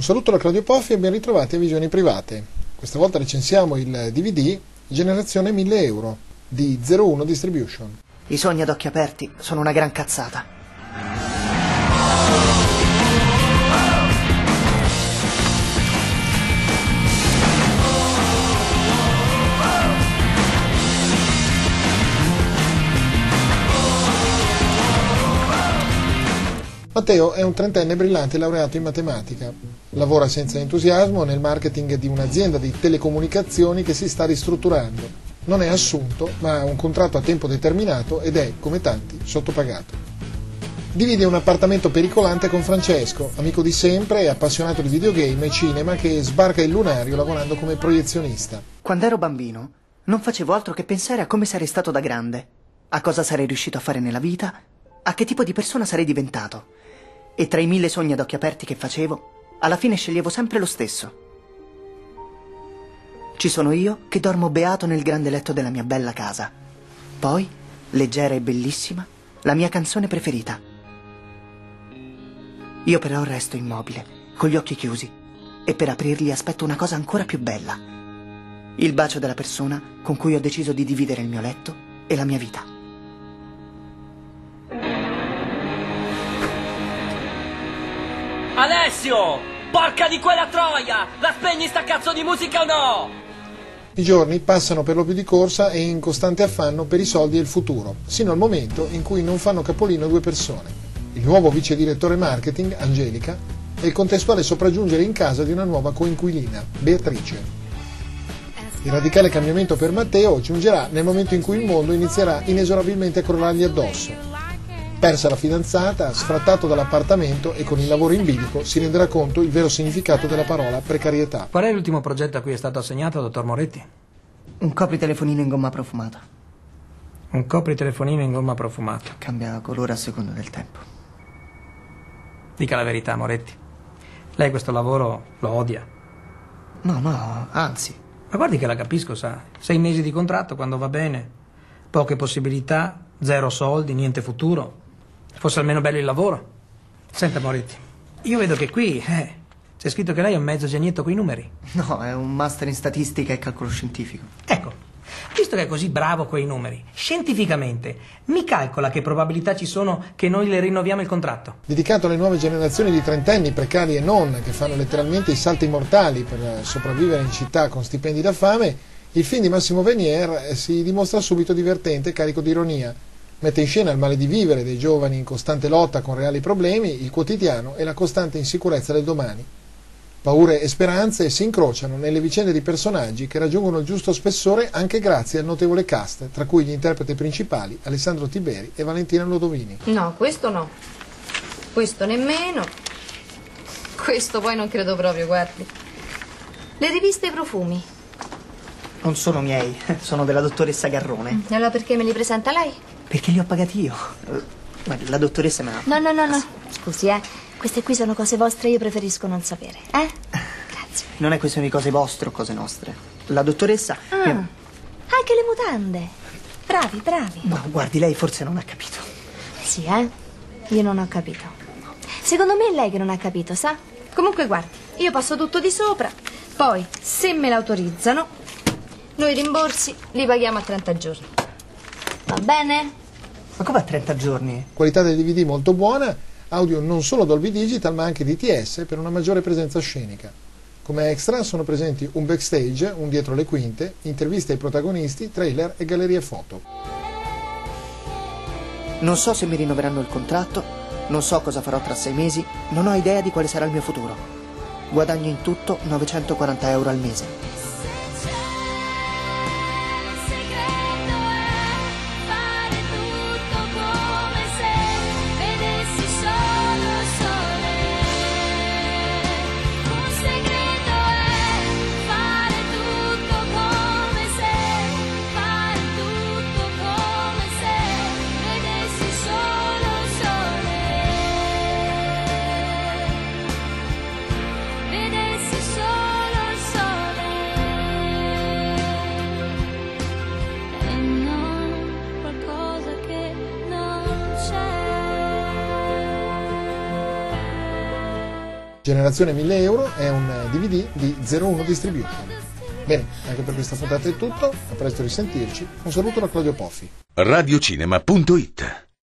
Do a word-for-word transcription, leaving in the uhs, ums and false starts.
Un saluto da Claudio Poffi e ben ritrovati a Visioni Private. Questa volta recensiamo il D V D Generazione mille euro di zero uno Distribution. I sogni ad occhi aperti sono una gran cazzata. Matteo è un trentenne brillante laureato in matematica. Lavora senza entusiasmo nel marketing di un'azienda di telecomunicazioni che si sta ristrutturando. Non è assunto, ma ha un contratto a tempo determinato ed è, come tanti, sottopagato. Divide un appartamento pericolante con Francesco, amico di sempre e appassionato di videogame e cinema, che sbarca il lunario lavorando come proiezionista. Quando ero bambino non facevo altro che pensare a come sarei stato da grande, a cosa sarei riuscito a fare nella vita, a che tipo di persona sarei diventato. E tra i mille sogni ad occhi aperti che facevo, alla fine sceglievo sempre lo stesso. Ci sono io che dormo beato nel grande letto della mia bella casa. Poi, leggera e bellissima, la mia canzone preferita. Io però resto immobile, con gli occhi chiusi, e per aprirli aspetto una cosa ancora più bella. Il bacio della persona con cui ho deciso di dividere il mio letto e la mia vita. Alessio! Porca di quella troia! La spegni sta cazzo di musica o no? I giorni passano per lo più di corsa e in costante affanno per i soldi e il futuro, sino al momento in cui non fanno capolino due persone. Il nuovo vice direttore marketing, Angelica, e il contestuale sopraggiungere in casa di una nuova coinquilina, Beatrice. Il radicale cambiamento per Matteo giungerà nel momento in cui il mondo inizierà inesorabilmente a crollargli addosso. Persa la fidanzata, sfrattato dall'appartamento e con il lavoro in bilico si renderà conto il vero significato della parola precarietà. Qual è l'ultimo progetto a cui è stato assegnato, dottor Moretti? Un copritelefonino in gomma profumata. Un copritelefonino in gomma profumata. Cambia colore a seconda del tempo. Dica la verità, Moretti. Lei questo lavoro lo odia. No, no, anzi. Ma guardi che la capisco, sa. Sei mesi di contratto quando va bene. Poche possibilità, zero soldi, niente futuro. Fosse almeno bello il lavoro. Senta, Moretti, io vedo che qui eh, c'è scritto che lei è un mezzo genietto coi numeri. No, è un master in statistica e calcolo scientifico. Ecco, visto che è così bravo coi numeri, scientificamente mi calcola che probabilità ci sono che noi le rinnoviamo il contratto? Dedicato alle nuove generazioni di trentenni, precari e non, che fanno letteralmente i salti mortali per sopravvivere in città con stipendi da fame, il film di Massimo Venier si dimostra subito divertente e carico di ironia. Mette in scena il male di vivere dei giovani in costante lotta con reali problemi, il quotidiano e la costante insicurezza del domani. Paure e speranze si incrociano nelle vicende di personaggi che raggiungono il giusto spessore anche grazie al notevole cast, tra cui gli interpreti principali Alessandro Tiberi e Valentina Lodovini. No, questo no. Questo nemmeno. Questo poi non credo proprio, guardi. Le riviste e i profumi. Non sono miei, sono della dottoressa Garrone. E allora perché me li presenta lei? Perché li ho pagati io. Guardi, la dottoressa me la... No, no, no, no. Scusi, eh. Queste qui sono cose vostre, io preferisco non sapere, eh? Grazie. Non è questione di cose vostre o cose nostre. La dottoressa... Ah, mi... anche le mutande. Bravi, bravi. No, guardi, lei forse non ha capito. Sì, eh? Io non ho capito. Secondo me è lei che non ha capito, sa? Comunque, guardi, io passo tutto di sopra. Poi, se me l'autorizzano, noi i rimborsi li paghiamo a trenta giorni. Va bene? Ma come a trenta giorni? Qualità del D V D molto buona, audio non solo Dolby Digital ma anche D T S per una maggiore presenza scenica. Come extra sono presenti un backstage, un dietro le quinte, interviste ai protagonisti, trailer e gallerie foto. Non so se mi rinnoveranno il contratto, non so cosa farò tra sei mesi, non ho idea di quale sarà il mio futuro. Guadagno in tutto novecentoquaranta euro al mese. Generazione mille euro è un D V D di zero uno Distribution. Bene, anche per questa puntata è tutto, a presto risentirci, un saluto da Claudio Poffi. radiocinema punto it